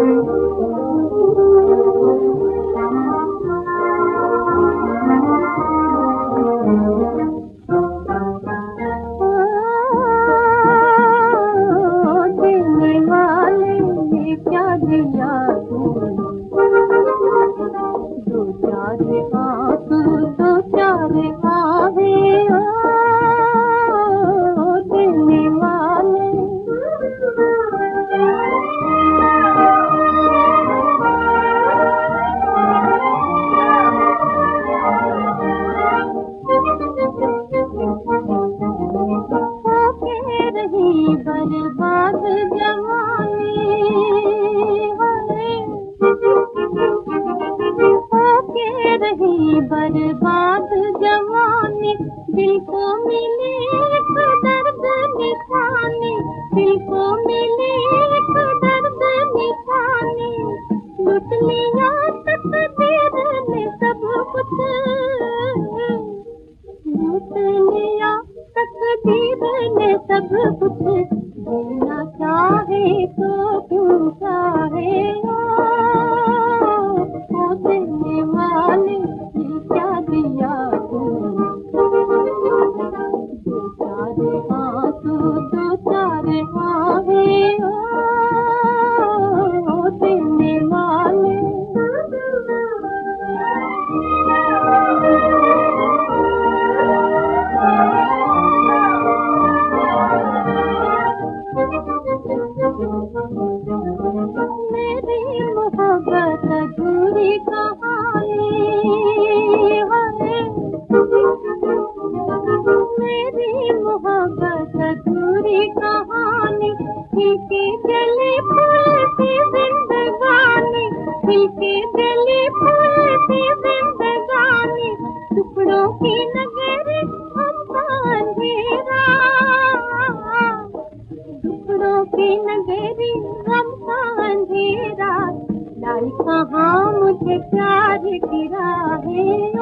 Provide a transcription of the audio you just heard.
बर्बाद जवानी होके रही बर्बाद जवानी, दिल को मिली एक दर्द निशानी, दिल को मिली एक दर्द निशानी, लुट लिया तकदीर ने सब कुछ, लूट लिया तकदीर ने सब कुछ, जीना चाहे तो क्यों चाहे ओ देने वाले ये क्या दिया तूने, दो चार आंसू दो चार आहे ओ देने वाले। मेरी मोहब्बत अधूरी कहानी है, मेरी मोहब्बत अधूरी कहानी, खिलके जली फूल की जिंदगानी, खिलके जली फूल की जिंदगानी, टुकड़ों की नगरी हमका अंधेरा, टुकड़ों की नगरी हमका अंधेरा, लाई कहाँ मुझे प्यार गिरा है।